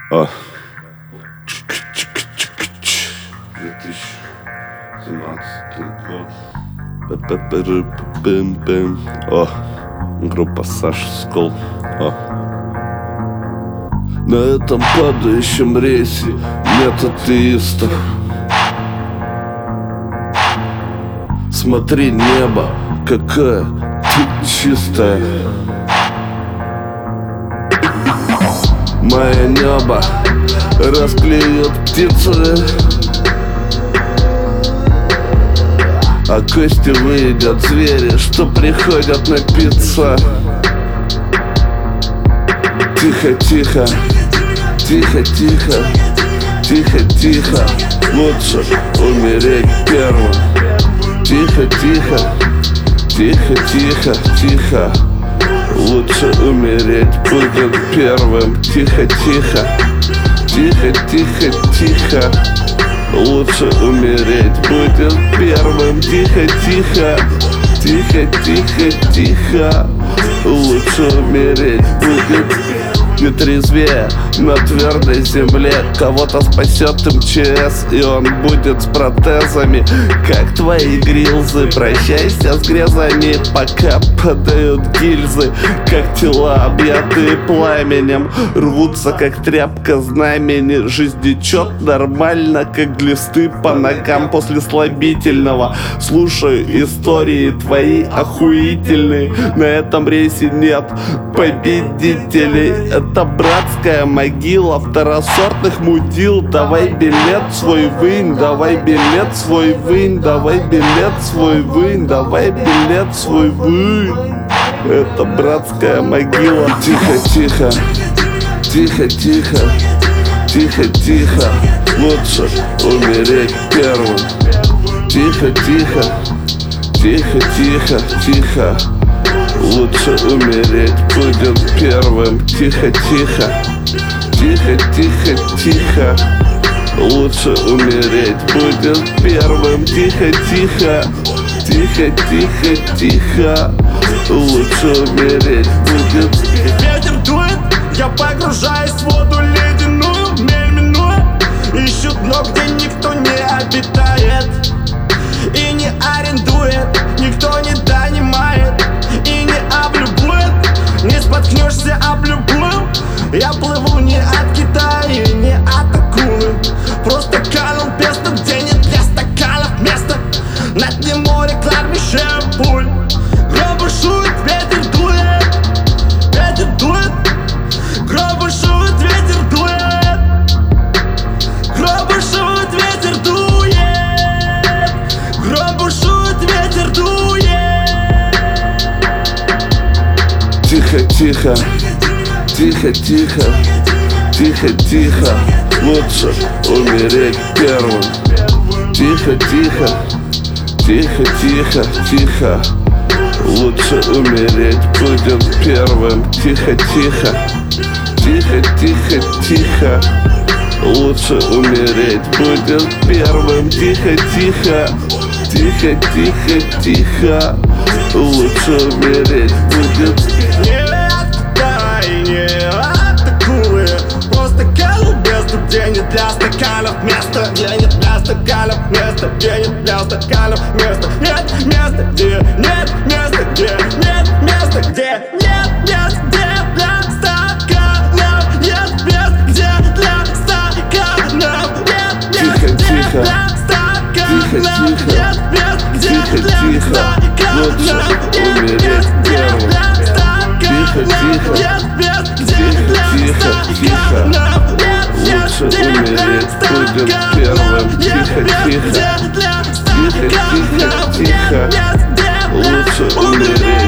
2017 год. Группа Саша Скол. На этом падающем рейсе нет атеистов. Смотри, небо, какая ты чистая. Мое небо расклеют птицы, а кости выедят звери, что приходят напиться. Тихо, тихо, тихо, тихо, тихо, тихо, лучше умереть первым. Тихо, тихо, тихо, тихо, тихо, лучше умереть будет первым. Тихо, тихо, тихо, тихо, тихо, лучше умереть будет первым. Тихо, тихо, тихо, тихо, тихо, лучше умереть будет. Не трезвее на твердой земле. Кого-то спасет МЧС, и он будет с протезами, как твои грилзы. Прощайся с грязами, пока падают гильзы, как тела, объятые пламенем, рвутся, как тряпка знамени. Жизнь течет нормально, как глисты по ногам после слабительного. Слушаю истории твои охуительные. На этом рейсе нет победителей. Это братская могила второсортных мудил. Давай билет свой вынь, давай билет свой вынь, давай билет свой вынь, давай билет свой вынь. Это братская могила. Тихо, тихо, тихо, тихо, тихо, тихо, лучше умереть первым. Тихо, тихо, тихо, тихо, тихо, лучше умереть будет первым. Тихо, тихо, тихо, тихо, тихо, лучше умереть будет первым. Тихо, тихо, тихо, тихо, тихо, лучше умереть будет. Ветер дует, я погружаюсь в воду ледяную, мель минуя, ищу дно, где никто не обитает и не арендует, никто не донимает и не облюбует. Не споткнешься об любую. Я плыву не от Китая и не от акулы, просто канул песто, где нет для стаканов места. На дне моря кладбище пуль. Гроб бушует, ветер дует, ветер дует. Гроб бушует, ветер дует, гроб бушует, ветер дует, гроб бушует, ветер дует. Тихо, тихо, тихо, тихо, тихо, тихо, лучше умереть первым. Тихо, тихо, тихо, тихо, тихо, лучше умереть будет первым. Тихо, тихо, тихо, тихо, тихо, лучше умереть будет первым. Тихо, тихо, тихо, тихо, тихо, лучше умереть будет. Не от Китая и не от акулы, просто канул бездну, где нет для стаканов места, где нет для стаканов места, где нет для стаканов места. Нет места, где нет места, где нет места, где нет места, где для стаканов. Нет места, где для стаканов. Нет места, где для стаканов. Нет места, где для стаканов. Лучше умереть первым. Тихо, тихо, тихо, тихо, лучше умереть будет первым. Тихо, тихо, тихо, тихо, тихо, лучше умереть